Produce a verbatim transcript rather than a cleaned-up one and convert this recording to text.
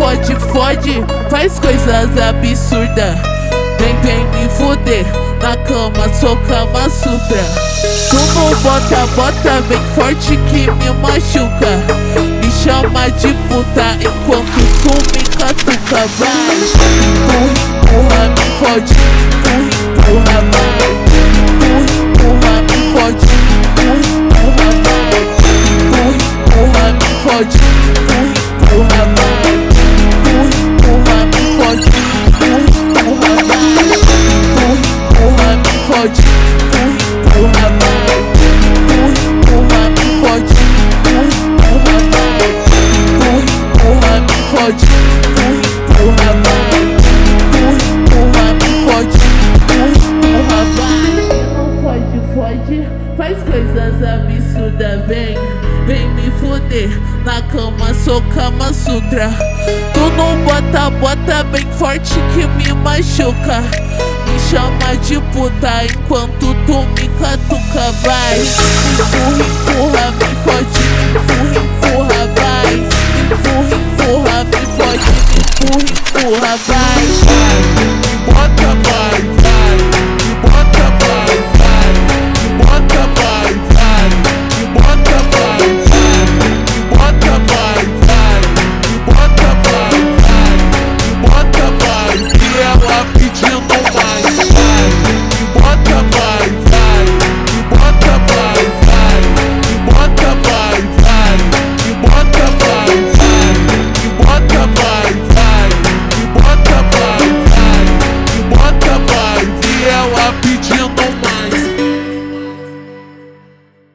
fode, fode, faz coisas absurdas. Vem, vem me fuder, na cama sou Kama Sutra. Tu não bota, bota bem forte que me machuca. Me chama de puta enquanto tu me catuca. Vai, empurra, empurra, me fode, empurra, empurra, vai. Empurra, empurra, me fode, empurra, empurra, vai. Empurra, empurra, me fode, empurra, empurra, vai. Empurra, empurra, me fode, empurra, empurra, vai. Empurra, me fode, empurra, vai. Empurra, me fode, empurra, vai. Empurra, me fode, empurra, vai. Empurra, me fode, empurra, vai. Não fode, fode, faz coisas absurdas, vem, vem me fuder, na cama sou Kama Sutra. Tu não bota, bota bem forte que me machuca. Me chama de puta enquanto tu me catuca. Vai, empurra, empurra, me fode, empurra,